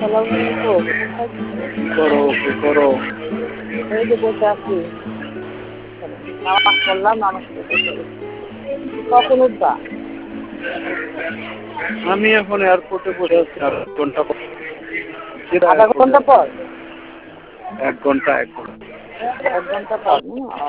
কি করো কি করো? এই যে বসে আছি, নামাজ পড়লাম, নামাজ পড়ে বসে গেছি। কখন উঠবা? আমি এখন এয়ারপোর্টে বসে আছি, আর 1 ঘন্টা পর। আধা ঘন্টা পর? 1 ঘন্টা 1 ঘন্টা। 1 ঘন্টা পর?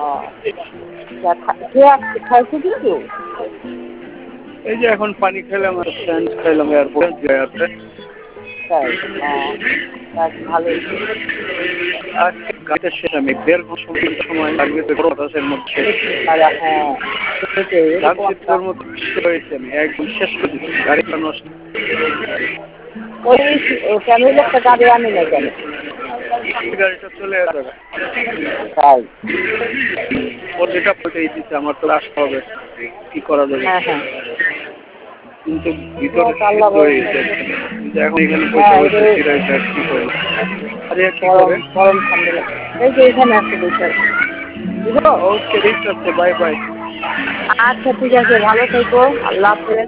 খাইছো কিছু? এই যে এখন পানি খেলাম আর স্যান্ডস খাইলাম এয়ারপোর্টে। তাই? ভালোই। আজকে গাড়িতে শেষ, আমি 1.5 ঘন্টা সময় লাগবে তো বাতাসের মধ্যে। হ্যাঁ, এরকম ভাবছি একটা তোর মতো হয়েছে, আমি একদম শেষ করে দিচ্ছি, গাড়িটা নষ্ট। ওই ফ্যামিলির একটা গাড়ি আনি না কেন? গাড়িটা চলে যাবে। তাই? ওর যেটা পৌঁছেই দিচ্ছে, আমার তো আসতে হবে, কি করা যাবে? হ্যাঁ হ্যাঁ। কিন্তু ভিতরে আল্লাহ সিদ্ধ হয়ে যাচ্ছে। কিন্তু এখন এখানে বসে হ্যাঁ, বসে চিরাইটা কি করবো? আরে কি গরম করে? গরম ঠান্ডা লাগে। এই যে এখানে আছে বসে আছে, বুঝলো? ওকে, ঠিক আছে, বাই বাই। আচ্ছা ঠিক আছে, ভালো থেকো, আল্লাহ হাফেজ।